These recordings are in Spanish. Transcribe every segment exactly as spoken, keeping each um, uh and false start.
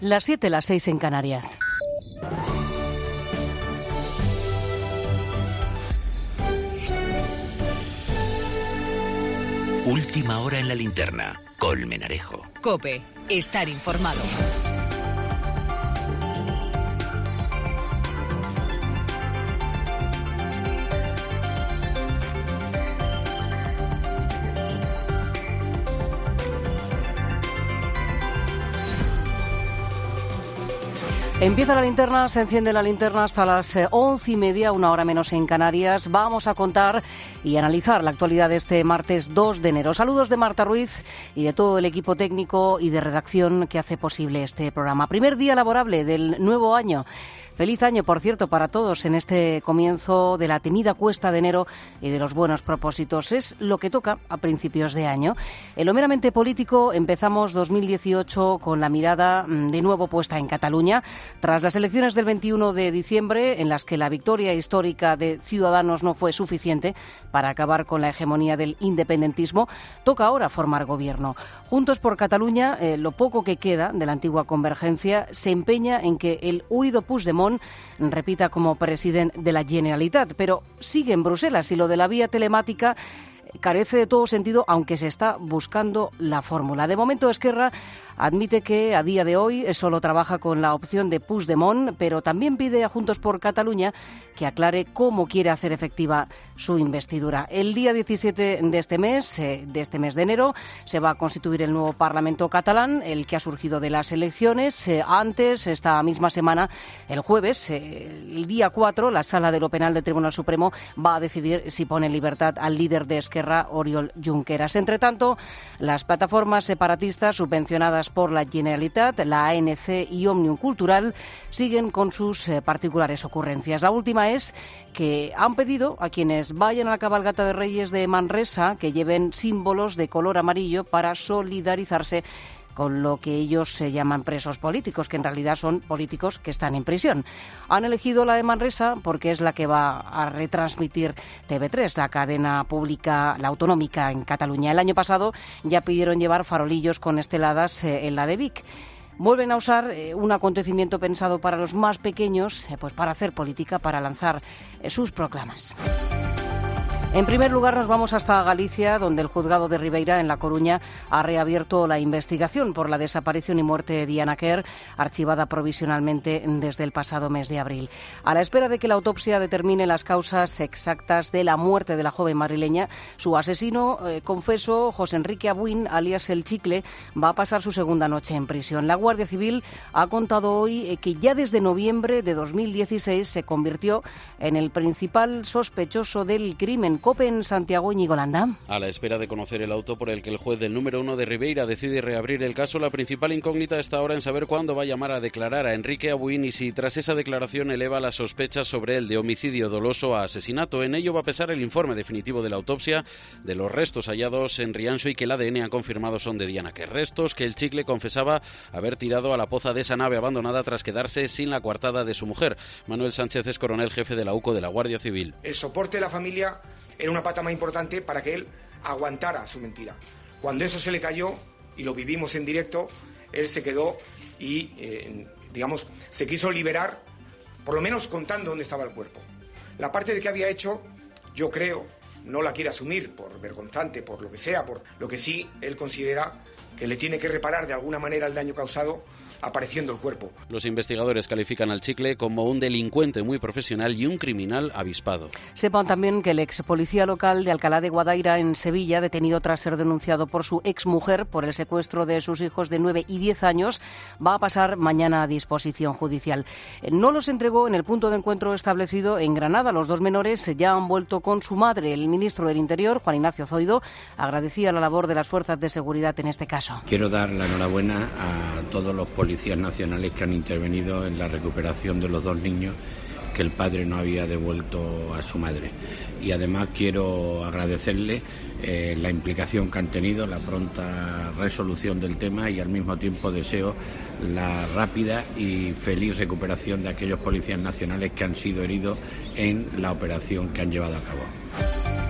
Las siete, las seis en Canarias. Última hora en la linterna. Colmenarejo. COPE. Estar informado. Empieza la linterna, se enciende la linterna hasta las once y media, una hora menos en Canarias. Vamos a contar y analizar la actualidad de este martes dos de enero. Saludos de Marta Ruiz y de todo el equipo técnico y de redacción que hace posible este programa. Primer día laborable del nuevo año. Feliz año, por cierto, para todos en este comienzo de la temida cuesta de enero y de los buenos propósitos. Es lo que toca a principios de año. En lo meramente político, empezamos dos mil dieciocho con la mirada de nuevo puesta en Cataluña. Tras las elecciones del veintiuno de diciembre, en las que la victoria histórica de Ciudadanos no fue suficiente para acabar con la hegemonía del independentismo, toca ahora formar gobierno. Juntos por Cataluña, eh, lo poco que queda de la antigua convergencia, se empeña en que el huido Puigdemont repita como presidente de la Generalitat, pero sigue en Bruselas y lo de la vía telemática carece de todo sentido, aunque se está buscando la fórmula. De momento, Esquerra admite que a día de hoy solo trabaja con la opción de Puigdemont, pero también pide a Juntos por Cataluña que aclare cómo quiere hacer efectiva su investidura. El día diecisiete de este mes, de este mes de enero, se va a constituir el nuevo Parlamento catalán, el que ha surgido de las elecciones. Antes, esta misma semana, el jueves, el día cuatro, la Sala de lo Penal del Tribunal Supremo va a decidir si pone en libertad al líder de Esquerra, Oriol Junqueras. Entre tanto, las plataformas separatistas subvencionadas por la Generalitat, la A N C y Òmnium Cultural, siguen con sus eh, particulares ocurrencias. La última es que han pedido a quienes vayan a la cabalgata de Reyes de Manresa que lleven símbolos de color amarillo para solidarizarse con lo que ellos se llaman presos políticos, que en realidad son políticos que están en prisión. Han elegido la de Manresa porque es la que va a retransmitir T V tres, la cadena pública, la autonómica en Cataluña. El año pasado ya pidieron llevar farolillos con esteladas eh, en la de Vic. Vuelven a usar eh, un acontecimiento pensado para los más pequeños, eh, pues para hacer política, para lanzar eh, sus proclamas. En primer lugar, nos vamos hasta Galicia, donde el juzgado de Ribeira, en La Coruña, ha reabierto la investigación por la desaparición y muerte de Diana Quer, archivada provisionalmente desde el pasado mes de abril. A la espera de que la autopsia determine las causas exactas de la muerte de la joven madrileña, su asesino, eh, confeso, José Enrique Abuin, alias El Chicle, va a pasar su segunda noche en prisión. La Guardia Civil ha contado hoy eh, que ya desde noviembre de dos mil dieciséis se convirtió en el principal sospechoso del crimen. COPE en Santiago, Íñigo Landa. A la espera de conocer el auto por el que el juez del número uno de Ribeira decide reabrir el caso, la principal incógnita está ahora en saber cuándo va a llamar a declarar a Enrique Abuin y si tras esa declaración eleva las sospechas sobre él de homicidio doloso a asesinato. En ello va a pesar el informe definitivo de la autopsia de los restos hallados en Rianxo y que el A D N ha confirmado son de Diana Quer. Restos que el Chicle confesaba haber tirado a la poza de esa nave abandonada tras quedarse sin la coartada de su mujer. Manuel Sánchez es coronel jefe de la U C O de la Guardia Civil. El soporte de la familia era una pata más importante para que él aguantara su mentira. Cuando eso se le cayó, y lo vivimos en directo, él se quedó y, eh, digamos, se quiso liberar, por lo menos contando dónde estaba el cuerpo. La parte de que había hecho, yo creo, no la quiere asumir por vergonzante, por lo que sea, por lo que sí él considera que le tiene que reparar de alguna manera el daño causado apareciendo el cuerpo. Los investigadores califican al Chicle como un delincuente muy profesional y un criminal avispado. Sepan también que el ex policía local de Alcalá de Guadaira, en Sevilla, detenido tras ser denunciado por su exmujer por el secuestro de sus hijos de nueve y diez años, va a pasar mañana a disposición judicial. No los entregó en el punto de encuentro establecido en Granada. Los dos menores ya han vuelto con su madre. El ministro del Interior, Juan Ignacio Zoido, agradecía la labor de las fuerzas de seguridad en este caso. Quiero dar la enhorabuena a todos los policías policías nacionales que han intervenido en la recuperación de los dos niños que el padre no había devuelto a su madre. Y además quiero agradecerle eh, la implicación que han tenido, la pronta resolución del tema y al mismo tiempo deseo la rápida y feliz recuperación de aquellos policías nacionales que han sido heridos en la operación que han llevado a cabo.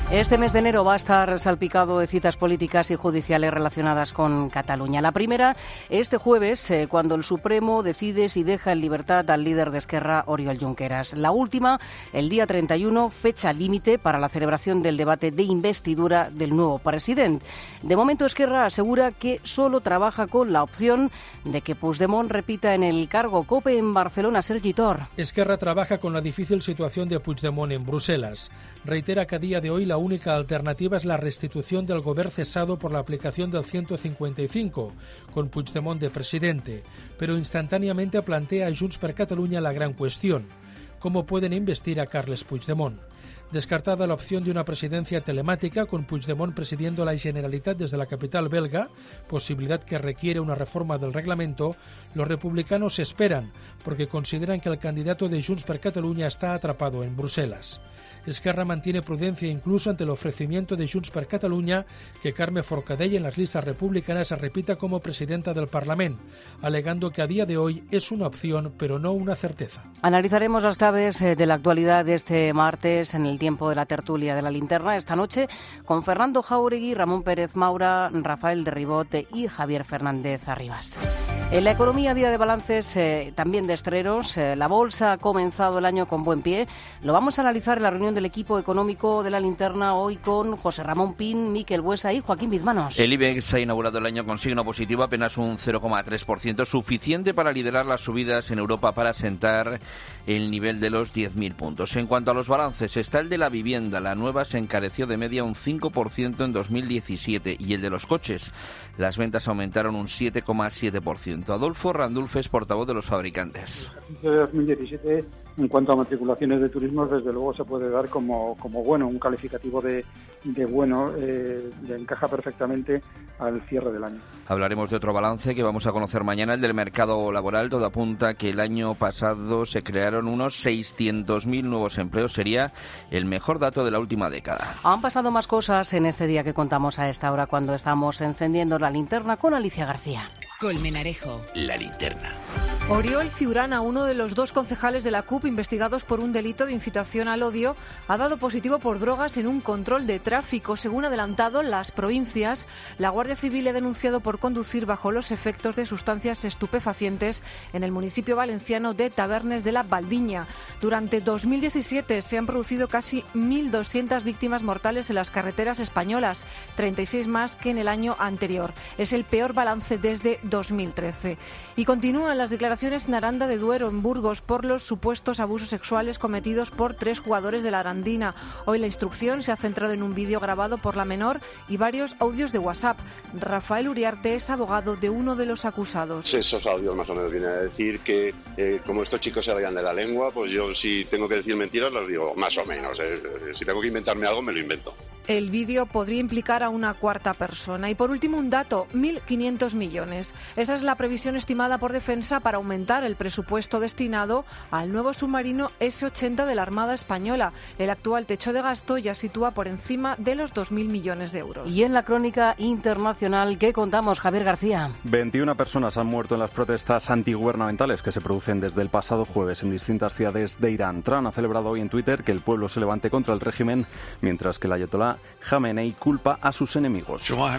Este mes de enero va a estar salpicado de citas políticas y judiciales relacionadas con Cataluña. La primera, este jueves, eh, cuando el Supremo decide si deja en libertad al líder de Esquerra, Oriol Junqueras. La última, el día treinta y uno, fecha límite para la celebración del debate de investidura del nuevo presidente. De momento, Esquerra asegura que solo trabaja con la opción de que Puigdemont repita en el cargo. COPE en Barcelona, Sergi Tor. Esquerra trabaja con la difícil situación de Puigdemont en Bruselas. Reitera que a día de hoy la única alternativa es la restitución del gobierno cesado por la aplicación del ciento cincuenta y cinco, con Puigdemont de presidente, pero instantáneamente plantea a Junts per Catalunya la gran cuestión: ¿cómo pueden investir a Carles Puigdemont? Descartada la opción de una presidencia telemática con Puigdemont presidiendo la Generalitat desde la capital belga, posibilidad que requiere una reforma del reglamento, los republicanos esperan porque consideran que el candidato de Junts per Catalunya está atrapado en Bruselas. Esquerra mantiene prudencia incluso ante el ofrecimiento de Junts per Catalunya que Carme Forcadell en las listas republicanas se repita como presidenta del Parlamento, alegando que a día de hoy es una opción pero no una certeza. Analizaremos las claves de la actualidad de este martes en el tiempo de la tertulia de la linterna esta noche con Fernando Jáuregui, Ramón Pérez Maura, Rafael de Ribote y Javier Fernández Arribas. En la economía, día de balances, eh, también de estrenos. Eh, la bolsa ha comenzado el año con buen pie. Lo vamos a analizar en la reunión del equipo económico de la linterna hoy con José Ramón Pin, Miquel Buesa y Joaquín Bizmanos. El IBEX ha inaugurado el año con signo positivo, apenas un cero coma tres por ciento, suficiente para liderar las subidas en Europa para asentar el nivel de los diez mil puntos. En cuanto a los balances, está el de la vivienda. La nueva se encareció de media un cinco por ciento en dos mil diecisiete y el de los coches. Las ventas aumentaron un siete coma siete por ciento. Adolfo Randulfe es portavoz de los fabricantes. El ejercicio de dos mil diecisiete, en cuanto a matriculaciones de turismo, desde luego se puede dar como, como bueno, un calificativo de, de bueno, eh, le encaja perfectamente al cierre del año. Hablaremos de otro balance que vamos a conocer mañana, el del mercado laboral. Todo apunta que el año pasado se crearon unos seiscientos mil nuevos empleos. Sería el mejor dato de la última década. Han pasado más cosas en este día que contamos a esta hora cuando estamos encendiendo la linterna con Alicia García. Colmenarejo. La linterna. Oriol Ciurana, uno de los dos concejales de la C U P investigados por un delito de incitación al odio, ha dado positivo por drogas en un control de tráfico. Según ha adelantado Las Provincias, la Guardia Civil le ha denunciado por conducir bajo los efectos de sustancias estupefacientes en el municipio valenciano de Tabernes de la Valdiña. Durante dos mil diecisiete se han producido casi mil doscientas víctimas mortales en las carreteras españolas, treinta y seis más que en el año anterior. Es el peor balance desde dos mil trece. Y continúan las declaraciones en Aranda de Duero, en Burgos, por los supuestos abusos sexuales cometidos por tres jugadores de la Arandina. Hoy la instrucción se ha centrado en un vídeo grabado por la menor y varios audios de WhatsApp. Rafael Uriarte es abogado de uno de los acusados. Esos audios más o menos vienen a decir que eh, como estos chicos se vayan de la lengua, pues yo si tengo que decir mentiras las digo más o menos. Eh. Si tengo que inventarme algo me lo invento. El vídeo podría implicar a una cuarta persona. Y por último, un dato, mil quinientos millones. Esa es la previsión estimada por Defensa para aumentar el presupuesto destinado al nuevo submarino ese ochenta de la Armada Española. El actual techo de gasto ya sitúa por encima de los dos mil millones de euros. Y en la crónica internacional, ¿qué contamos, Javier García? veintiuna personas han muerto en las protestas antigubernamentales que se producen desde el pasado jueves en distintas ciudades de Irán. Trump ha celebrado hoy en Twitter que el pueblo se levante contra el régimen, mientras que el ayatolá Jamenei culpa a sus enemigos.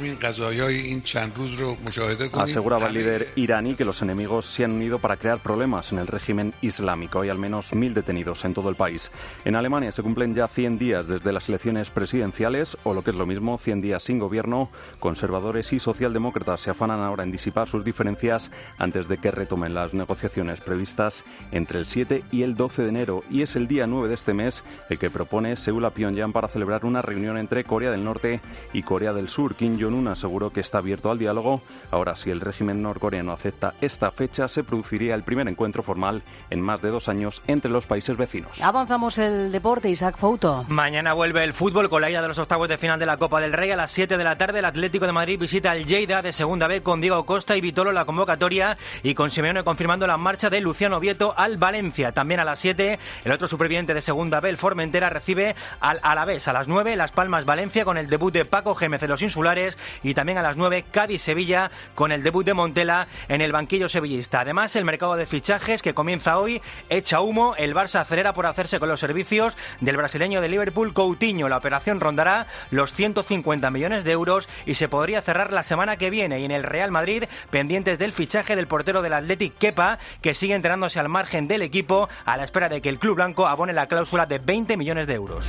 Aseguraba el líder iraní que los enemigos se han unido para crear problemas en el régimen islámico. Hay al menos mil detenidos en todo el país. En Alemania se cumplen ya cien días desde las elecciones presidenciales, o lo que es lo mismo, cien días sin gobierno. Conservadores y socialdemócratas se afanan ahora en disipar sus diferencias antes de que retomen las negociaciones previstas entre el siete y el doce de enero. Y es el día nueve de este mes el que propone Seúl a Pyongyang para celebrar una reunión entre Corea del Norte y Corea del Sur. Kim Jong-un aseguró que está abierto al diálogo. Ahora, si el régimen norcoreano acepta esta fecha, se produciría el primer encuentro formal en más de dos años entre los países vecinos. Avanzamos el deporte, Isaac Fouto. Mañana vuelve el fútbol con la ida de los octavos de final de la Copa del Rey. A las siete de la tarde el Atlético de Madrid visita al Lleida de Segunda B con Diego Costa y Vitolo la convocatoria y con Simeone confirmando la marcha de Luciano Vieto al Valencia. También a las siete el otro superviviente de Segunda B, el Formentera, recibe al Alavés. A las nueve Las Palmas Palmas Valencia con el debut de Paco Gémez en los insulares y también a las nueve Cádiz Sevilla con el debut de Montela en el banquillo sevillista. Además, el mercado de fichajes que comienza hoy echa humo. El Barça acelera por hacerse con los servicios del brasileño de Liverpool Coutinho. La operación rondará los ciento cincuenta millones de euros y se podría cerrar la semana que viene. Y en el Real Madrid, pendientes del fichaje del portero del Athletic Kepa, que sigue entrenándose al margen del equipo a la espera de que el club blanco abone la cláusula de veinte millones de euros.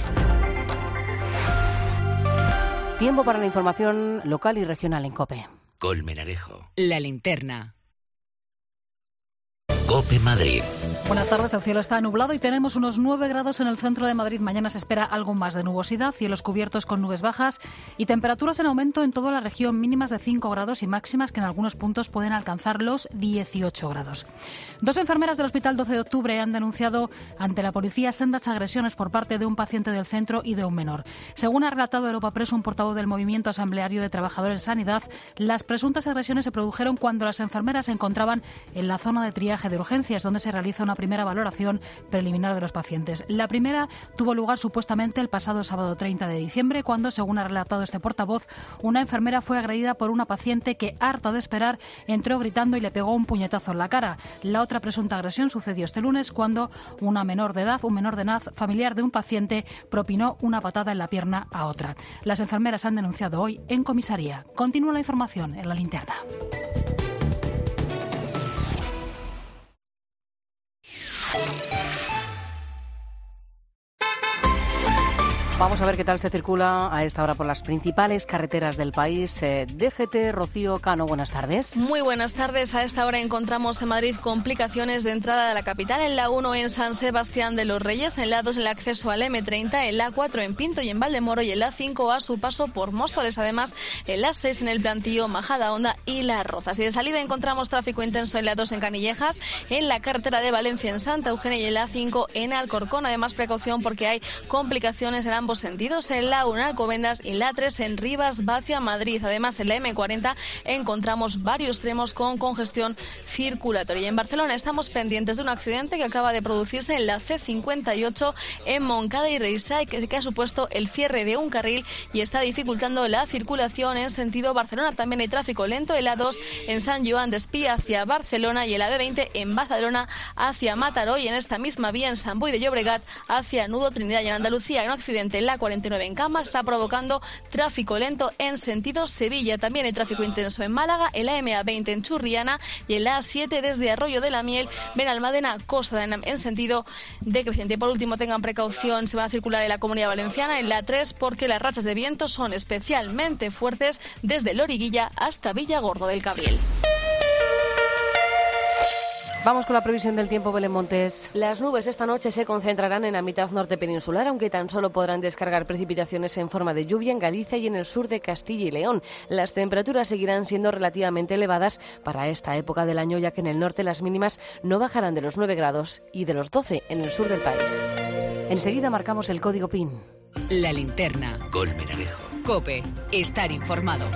Tiempo para la información local y regional en COPE. Colmenarejo. La linterna. COPE Madrid. Buenas tardes, el cielo está nublado y tenemos unos nueve grados en el centro de Madrid. Mañana se espera algo más de nubosidad, cielos cubiertos con nubes bajas y temperaturas en aumento en toda la región, mínimas de cinco grados y máximas que en algunos puntos pueden alcanzar los dieciocho grados. Dos enfermeras del Hospital doce de octubre han denunciado ante la policía sendas agresiones por parte de un paciente del centro y de un menor. Según ha relatado Europa Press, un portavoz del Movimiento Asambleario de Trabajadores de Sanidad, las presuntas agresiones se produjeron cuando las enfermeras se encontraban en la zona de triaje de urgencias, donde se realiza una primera valoración preliminar de los pacientes. La primera tuvo lugar supuestamente el pasado sábado treinta de diciembre, cuando, según ha relatado este portavoz, una enfermera fue agredida por una paciente que, harta de esperar, entró gritando y le pegó un puñetazo en la cara. La otra presunta agresión sucedió este lunes, cuando una menor de edad, un menor de edad familiar de un paciente, propinó una patada en la pierna a otra. Las enfermeras han denunciado hoy en comisaría. Continúa la información en la linterna. Vamos a ver qué tal se circula a esta hora por las principales carreteras del país. Eh, D G T, Rocío Cano, buenas tardes. Muy buenas tardes. A esta hora encontramos en Madrid complicaciones de entrada de la capital. En la uno en San Sebastián de los Reyes, en la dos en el acceso al eme treinta, en la cuatro en Pinto y en Valdemoro y en la cinco a su paso por Móstoles. Además, en la seis en el Plantío, Majadahonda y Las Rozas. Y de salida encontramos tráfico intenso en la dos en Canillejas, en la carretera de Valencia en Santa Eugenia y en la cinco en Alcorcón. Además, precaución porque hay complicaciones en ambos sentidos, en la uno en Alcobendas y en la tres en Rivas Vacia, Madrid. Además, en la eme cuarenta encontramos varios tramos con congestión circulatoria. Y en Barcelona estamos pendientes de un accidente que acaba de producirse en la ce cincuenta y ocho en Montcada y Reisay, que, que ha supuesto el cierre de un carril y está dificultando la circulación en sentido Barcelona. También hay tráfico lento en la dos en San Joan de Espí hacia Barcelona y en la be veinte en Badalona hacia Mataró, y en esta misma vía en Sant Boi de Llobregat hacia Nudo Trinidad. Y en Andalucía hay un accidente en la cuarenta y nueve en Cama, está provocando tráfico lento en sentido Sevilla. También hay tráfico intenso en Málaga, en la eme a veinte en Churriana y en la a siete desde Arroyo de la Miel, Benalmádena, Costa de Enam en sentido decreciente. Y por último, tengan precaución, se van a circular en la Comunidad Valenciana en la tres porque las rachas de viento son especialmente fuertes desde Loriguilla hasta Villargordo del Cabriel. Vamos con la previsión del tiempo, Belén Montes. Las nubes esta noche se concentrarán en la mitad norte peninsular, aunque tan solo podrán descargar precipitaciones en forma de lluvia en Galicia y en el sur de Castilla y León. Las temperaturas seguirán siendo relativamente elevadas para esta época del año, ya que en el norte las mínimas no bajarán de los nueve grados y de los doce en el sur del país. Enseguida marcamos el código P I N. La linterna. Colmenarejo. COPE. Estar informado.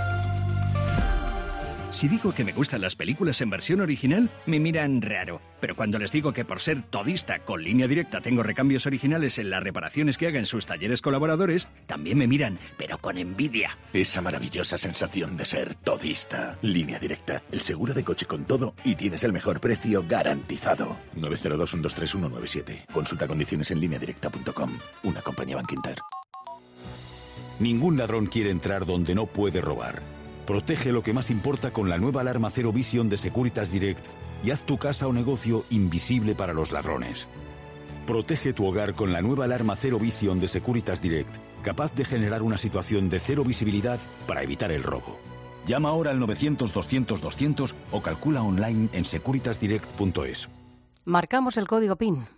Si digo que me gustan las películas en versión original, me miran raro. Pero cuando les digo que por ser todista con Línea Directa tengo recambios originales en las reparaciones que haga en sus talleres colaboradores, también me miran, pero con envidia. Esa maravillosa sensación de ser todista. Línea Directa, el seguro de coche con todo y tienes el mejor precio garantizado. nueve cero dos, uno dos tres, uno nueve siete. Consulta condiciones en línea directa punto com. Una compañía Bankinter. Ningún ladrón quiere entrar donde no puede robar. Protege lo que más importa con la nueva alarma Zero Vision de Securitas Direct y haz tu casa o negocio invisible para los ladrones. Protege tu hogar con la nueva alarma Zero Vision de Securitas Direct, capaz de generar una situación de cero visibilidad para evitar el robo. Llama ahora al novecientos, doscientos, doscientos o calcula online en securitas direct punto es. Marcamos el código P I N.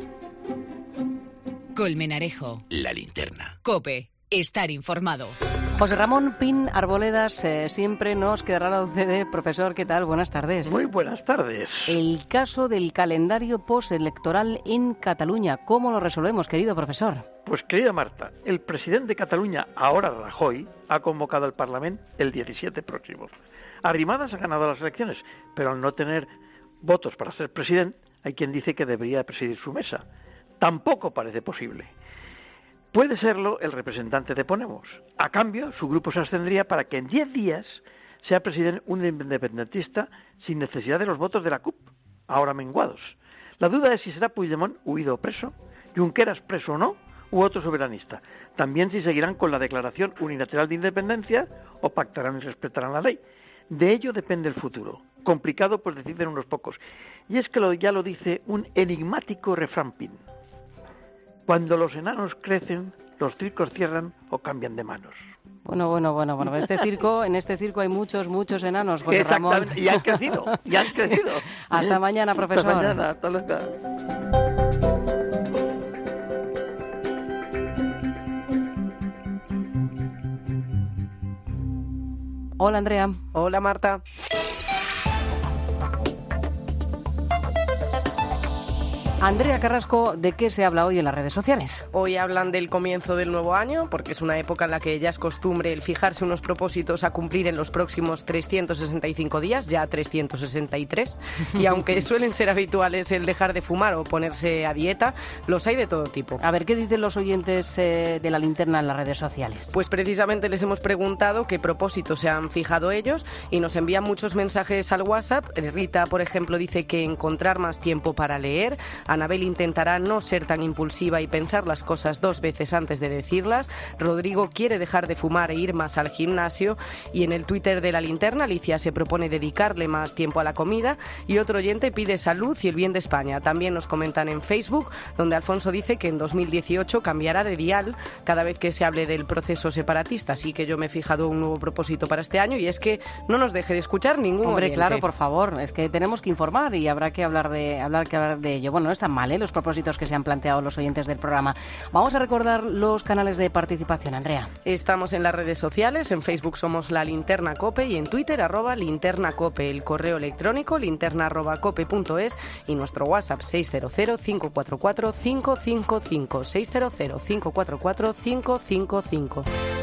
Colmenarejo. La linterna. COPE. Estar informado. José Ramón Pin Arboledas, eh, siempre nos quedará la U C D. Profesor, ¿qué tal? Buenas tardes. Muy buenas tardes. El caso del calendario postelectoral en Cataluña, ¿cómo lo resolvemos, querido profesor? Pues, querida Marta, el presidente de Cataluña, ahora Rajoy, ha convocado al Parlamento el diecisiete próximo. Arrimadas ha ganado las elecciones, pero al no tener votos para ser presidente, hay quien dice que debería presidir su mesa. Tampoco parece posible. Puede serlo el representante de Podemos. A cambio, su grupo se abstendría para que en diez días sea presidente un independentista sin necesidad de los votos de la C U P, ahora menguados. La duda es si será Puigdemont huido o preso, Junqueras preso o no, u otro soberanista. También si seguirán con la declaración unilateral de independencia o pactarán y respetarán la ley. De ello depende el futuro. Complicado, pues deciden unos pocos. Y es que lo, ya lo dice un enigmático refrán Pin. Cuando los enanos crecen, los circos cierran o cambian de manos. Bueno, bueno, bueno, bueno. Este circo, en este circo hay muchos, muchos enanos, José Ramón. Y han crecido, y han crecido. Hasta mañana, profesor. Hasta mañana, hasta luego. Hola, Andrea. Hola, Marta. Andrea Carrasco, ¿de qué se habla hoy en las redes sociales? Hoy hablan del comienzo del nuevo año, porque es una época en la que ya es costumbre el fijarse unos propósitos a cumplir en los próximos trescientos sesenta y cinco días, ya trescientos sesenta y tres, y aunque suelen ser habituales el dejar de fumar o ponerse a dieta, los hay de todo tipo. A ver, ¿qué dicen los oyentes eh, de La Linterna en las redes sociales? Pues precisamente les hemos preguntado qué propósitos se han fijado ellos y nos envían muchos mensajes al WhatsApp. Rita, por ejemplo, dice que encontrar más tiempo para leer. Anabel intentará no ser tan impulsiva y pensar las cosas dos veces antes de decirlas. Rodrigo quiere dejar de fumar e ir más al gimnasio. Y en el Twitter de La Linterna, Alicia se propone dedicarle más tiempo a la comida. Y otro oyente pide salud y el bien de España. También nos comentan en Facebook, donde Alfonso dice que en dos mil dieciocho cambiará de dial cada vez que se hable del proceso separatista. Así que yo me he fijado un nuevo propósito para este año y es que no nos deje de escuchar ningún Hombre, oyente. claro, por favor. Es que tenemos que informar y habrá que hablar de, hablar que hablar de ello. Bueno, no están mal, ¿eh?, los propósitos que se han planteado los oyentes del programa. Vamos a recordar los canales de participación, Andrea. Estamos en las redes sociales, en Facebook somos La Linterna Cope y en Twitter arroba Linterna Cope, el correo electrónico linterna arroba cope punto es y nuestro WhatsApp seis cero cero, cinco cuatro cuatro, cinco cinco cinco, seis cero cero, cinco cuatro cuatro, cinco cinco cinco.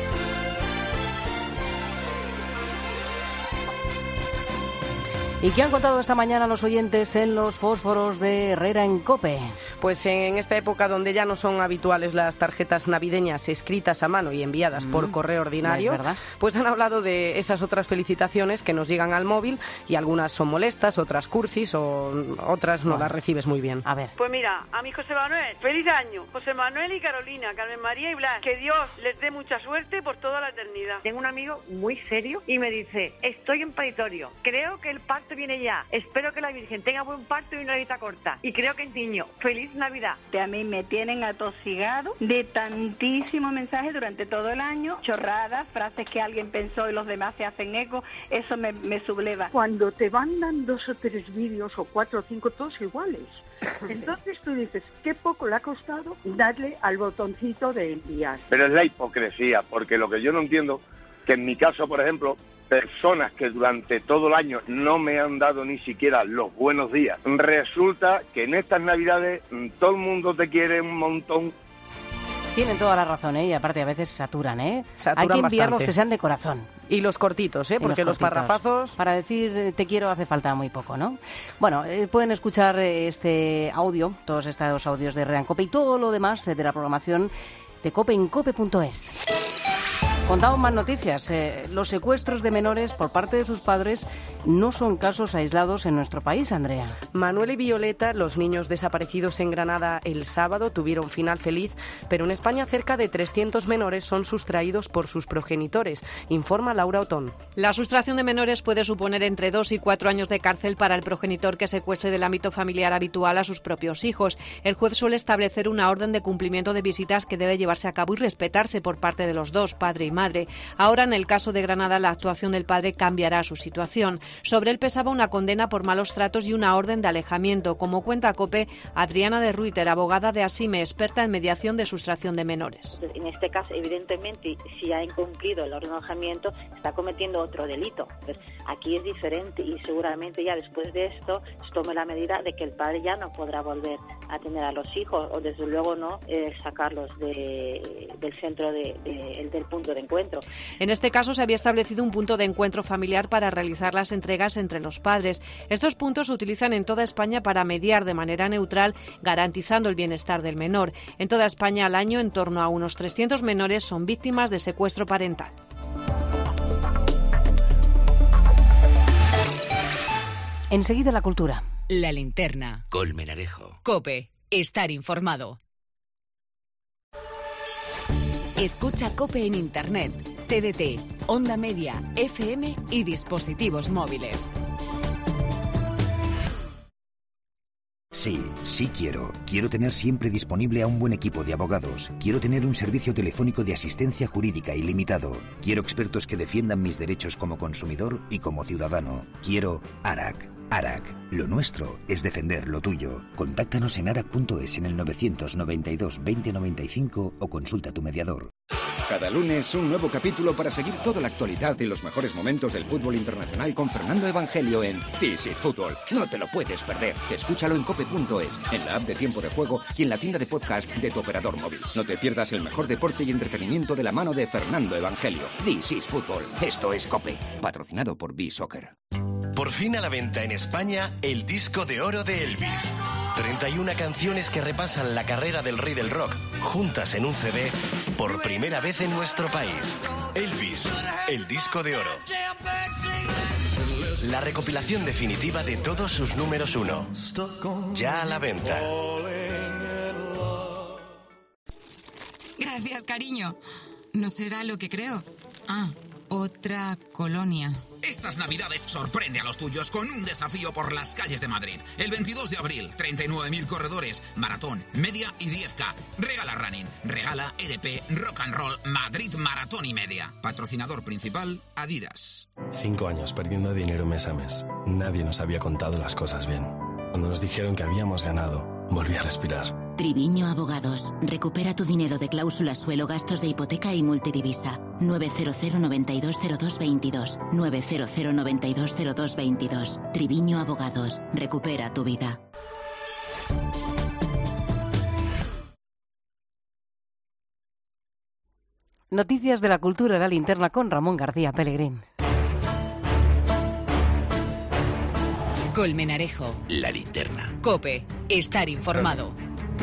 ¿Y qué han contado esta mañana los oyentes en los fósforos de Herrera en COPE? Pues en esta época donde ya no son habituales las tarjetas navideñas escritas a mano y enviadas mm, por correo ordinario, pues han hablado de esas otras felicitaciones que nos llegan al móvil y algunas son molestas, otras cursis o otras no bueno. las recibes muy bien. A ver. Pues mira, a mi José Manuel, feliz año. José Manuel y Carolina, Carmen María y Blas. Que Dios les dé mucha suerte por toda la eternidad. Tengo un amigo muy serio y me dice, estoy en paritorio, creo que el pacto viene ya, espero que la Virgen tenga buen parto y una vida corta. Y creo que el niño, feliz Navidad. A mí me tienen atosigado de tantísimos mensajes durante todo el año, chorradas, frases que alguien pensó y los demás se hacen eco, eso me, me subleva. Cuando te mandan dos o tres vídeos o cuatro o cinco todos iguales, entonces tú dices, qué poco le ha costado darle al botoncito de enviar. Pero es la hipocresía, porque lo que yo no entiendo, que en mi caso, por ejemplo, personas que durante todo el año no me han dado ni siquiera los buenos días. Resulta que en estas Navidades todo el mundo te quiere un montón. Tienen toda la razón, ¿eh? Y aparte a veces saturan, ¿eh? Saturan Hay que enviar bastante. los que sean de corazón. Y los cortitos, ¿eh? Porque los, los parrafazos... Para decir te quiero hace falta muy poco, ¿no? Bueno, eh, pueden escuchar este audio, todos estos audios de Herrera en COPE y todo lo demás de la programación de COPE en cope punto es. Contamos más noticias. Eh, los secuestros de menores por parte de sus padres no son casos aislados en nuestro país, Andrea. Manuel y Violeta, los niños desaparecidos en Granada el sábado, tuvieron final feliz, pero en España cerca de trescientos menores son sustraídos por sus progenitores, informa Laura Otón. La sustracción de menores puede suponer entre dos y cuatro años de cárcel para el progenitor que secuestre del ámbito familiar habitual a sus propios hijos. El juez suele establecer una orden de cumplimiento de visitas que debe llevarse a cabo y respetarse por parte de los dos, padre y y madre. Ahora, en el caso de Granada, la actuación del padre cambiará su situación. Sobre él pesaba una condena por malos tratos y una orden de alejamiento, como cuenta COPE Adriana de Ruiter, abogada de ASIME, experta en mediación de sustracción de menores. En este caso, evidentemente, si ha incumplido el orden de alejamiento, está cometiendo otro delito. Entonces, aquí es diferente y seguramente ya después de esto se tome la medida de que el padre ya no podrá volver a tener a los hijos o desde luego no eh, sacarlos de, del centro de, de, del punto de encuentro. En este caso se había establecido un punto de encuentro familiar para realizar las entregas entre los padres. Estos puntos se utilizan en toda España para mediar de manera neutral, garantizando el bienestar del menor. En toda España al año en torno a unos trescientos menores son víctimas de secuestro parental. Enseguida la cultura. La linterna. Colmenarejo. COPE. Estar informado. Escucha COPE en Internet, T D T, Onda Media, F M y dispositivos móviles. Sí, sí quiero. Quiero tener siempre disponible a un buen equipo de abogados. Quiero tener un servicio telefónico de asistencia jurídica ilimitado. Quiero expertos que defiendan mis derechos como consumidor y como ciudadano. Quiero ARAC. ARAC. Lo nuestro es defender lo tuyo. Contáctanos en arac punto es en el novecientos noventa y dos veinte noventa y cinco o consulta a tu mediador. Cada lunes un nuevo capítulo para seguir toda la actualidad y los mejores momentos del fútbol internacional con Fernando Evangelio en This is Fútbol. No te lo puedes perder. Escúchalo en cope punto es, en la app de Tiempo de Juego y en la tienda de podcast de tu operador móvil. No te pierdas el mejor deporte y entretenimiento de la mano de Fernando Evangelio. This is Fútbol. Esto es COPE. Patrocinado por B-Soccer. Por fin a la venta en España el disco de oro de Elvis. treinta y una canciones que repasan la carrera del rey del rock, juntas en un C D por primera vez en nuestro país. Elvis, el disco de oro. La recopilación definitiva de todos sus números uno. Ya a la venta. Gracias, cariño. No será lo que creo. Ah, otra colonia. Estas Navidades sorprende a los tuyos con un desafío por las calles de Madrid. El veintidós de abril, treinta y nueve mil corredores, maratón, media y diez K. Regala Running, regala L P, Rock and Roll, Madrid Maratón y Media. Patrocinador principal, Adidas. Cinco años perdiendo dinero mes a mes. Nadie nos había contado las cosas bien. Cuando nos dijeron que habíamos ganado, volví a respirar. Triviño Abogados. Recupera tu dinero de cláusula suelo, gastos de hipoteca y multidivisa. nueve cero cero noventa y dos cero dos veintidós. nueve cero cero noventa y dos cero dos veintidós. Triviño Abogados. Recupera tu vida. Noticias de la cultura de la linterna con Ramón García Pellegrín. Colmenarejo. La linterna. COPE. Estar informado.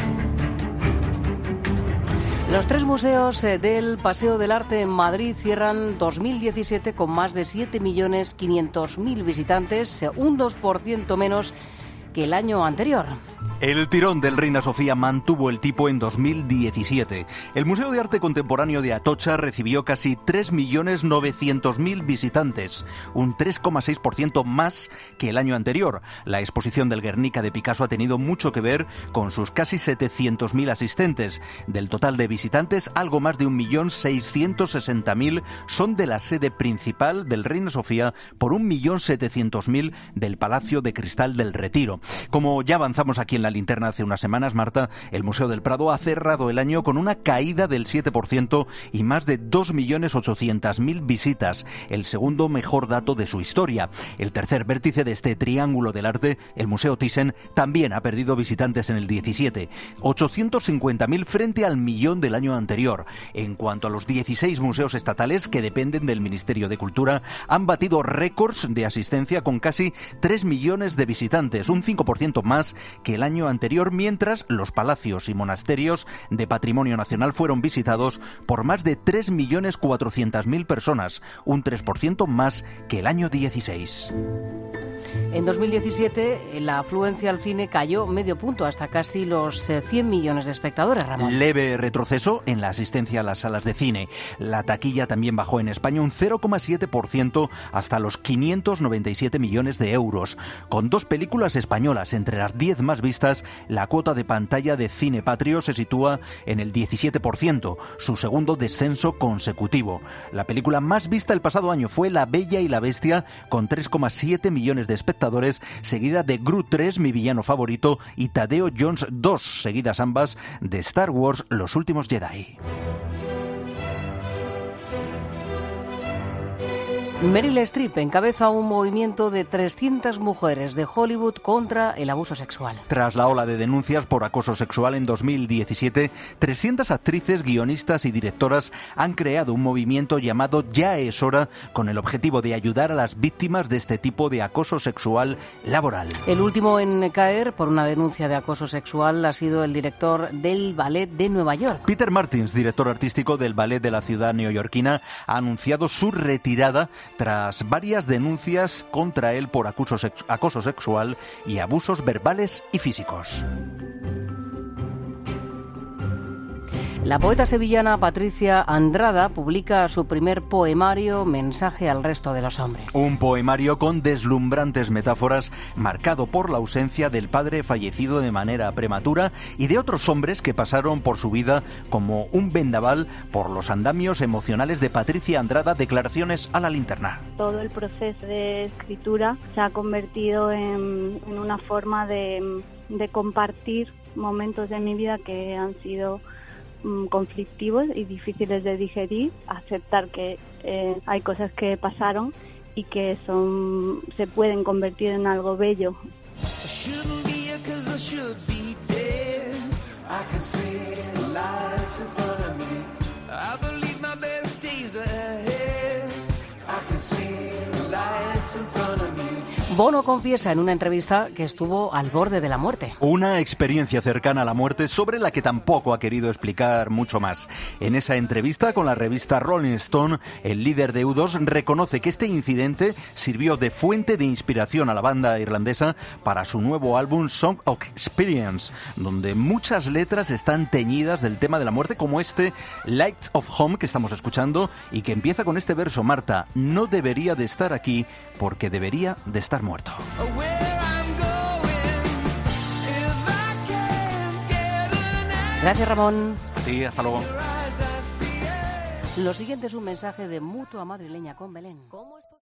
Los tres museos del Paseo del Arte en Madrid cierran dos mil diecisiete con más de siete millones quinientos mil visitantes, un dos por ciento menos que el año anterior. El tirón del Reina Sofía mantuvo el tipo en dos mil diecisiete. El Museo de Arte Contemporáneo de Atocha recibió casi tres millones novecientos mil visitantes, un tres coma seis por ciento más que el año anterior. La exposición del Guernica de Picasso ha tenido mucho que ver con sus casi setecientos mil asistentes. Del total de visitantes, algo más de un millón seiscientos sesenta mil son de la sede principal del Reina Sofía por un millón setecientos mil del Palacio de Cristal del Retiro. Como ya avanzamos aquí en la linterna hace unas semanas, Marta, el Museo del Prado ha cerrado el año con una caída del siete por ciento y más de dos millones ochocientos mil visitas, el segundo mejor dato de su historia. El tercer vértice de este triángulo del arte, el Museo Thyssen, también ha perdido visitantes en el diecisiete, ochocientos cincuenta mil frente al millón del año anterior. En cuanto a los dieciséis museos estatales que dependen del Ministerio de Cultura, han batido récords de asistencia con casi tres millones de visitantes, un cinco por ciento más que el año anterior, mientras los palacios y monasterios de patrimonio nacional fueron visitados por más de tres millones cuatrocientos mil personas, un tres por ciento más que el año dieciséis. En dos mil diecisiete la afluencia al cine cayó medio punto hasta casi los cien millones de espectadores, Ramón. Leve retroceso en la asistencia a las salas de cine. La taquilla también bajó en España un cero coma siete por ciento hasta los quinientos noventa y siete millones de euros. Con dos películas españolas entre las diez más vistas, la cuota de pantalla de Cine Patrio se sitúa en el diecisiete por ciento, su segundo descenso consecutivo. La película más vista el pasado año fue La Bella y la Bestia, con tres coma siete millones de espectadores, seguida de Gru tres, Mi villano favorito, y Tadeo Jones dos, seguidas ambas de Star Wars, Los últimos Jedi. Meryl Streep encabeza un movimiento de trescientas mujeres de Hollywood contra el abuso sexual. Tras la ola de denuncias por acoso sexual en dos mil diecisiete, trescientas actrices, guionistas y directoras han creado un movimiento llamado Ya es hora, con el objetivo de ayudar a las víctimas de este tipo de acoso sexual laboral. El último en caer por una denuncia de acoso sexual ha sido el director del Ballet de Nueva York. Peter Martins, director artístico del Ballet de la ciudad neoyorquina, ha anunciado su retirada tras varias denuncias contra él por acoso, sex- acoso sexual y abusos verbales y físicos. La poeta sevillana Patricia Andrada publica su primer poemario, Mensaje al resto de los hombres. Un poemario con deslumbrantes metáforas, marcado por la ausencia del padre fallecido de manera prematura y de otros hombres que pasaron por su vida como un vendaval por los andamios emocionales de Patricia Andrada. Declaraciones a La Linterna. Todo el proceso de escritura se ha convertido en, en una forma de, de compartir momentos de mi vida que han sido conflictivos y difíciles de digerir, aceptar que eh, hay cosas que pasaron y que son se pueden convertir en algo bello. Bono confiesa en una entrevista que estuvo al borde de la muerte. Una experiencia cercana a la muerte sobre la que tampoco ha querido explicar mucho más. En esa entrevista con la revista Rolling Stone, el líder de U dos reconoce que este incidente sirvió de fuente de inspiración a la banda irlandesa para su nuevo álbum Song of Experience, donde muchas letras están teñidas del tema de la muerte, como este Lights of Home que estamos escuchando y que empieza con este verso: Marta, no debería de estar aquí porque debería de estar muerto. Gracias, Ramón. Sí, hasta luego. Lo siguiente es un mensaje de Mutua Madrileña con Belén. ¿Cómo